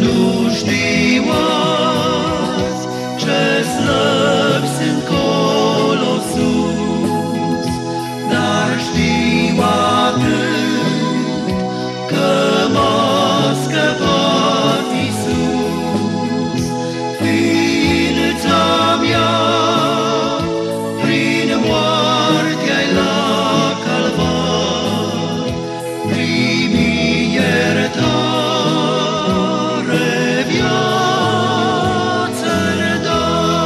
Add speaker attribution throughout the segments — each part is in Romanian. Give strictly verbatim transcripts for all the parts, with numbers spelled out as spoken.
Speaker 1: nu știu azi ce slăbi sunt colo sus, dar știu atât că m-a scăpat Iisus. Ființa mea prin moartea-i la calvar primi iertare, viață-ne da.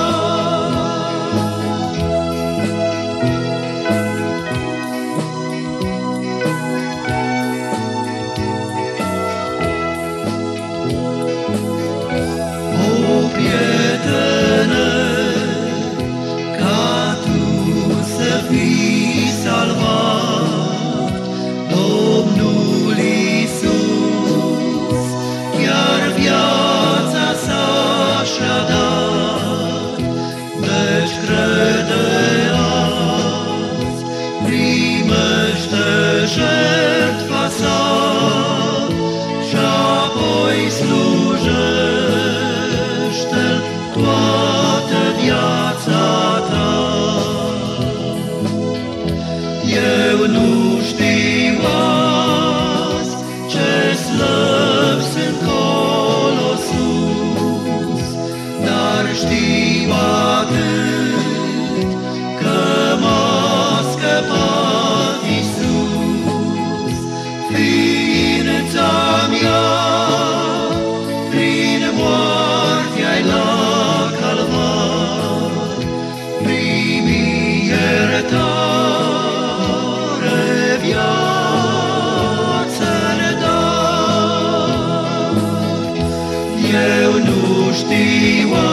Speaker 1: O prietene, ca tu să fii salvat, Domnul Iisus chiar viața sa și-a dat. Deci crede azi, primește jertfa sa și-apoi slujește-L toată viața ta. Eu nu știu azi ce slăbi sunt colo sus, dar știu atât că m-a scăpat Iisus. Ființa mea prin moartea-i la calvar primi iertare, viață-ne da. Eu nu știu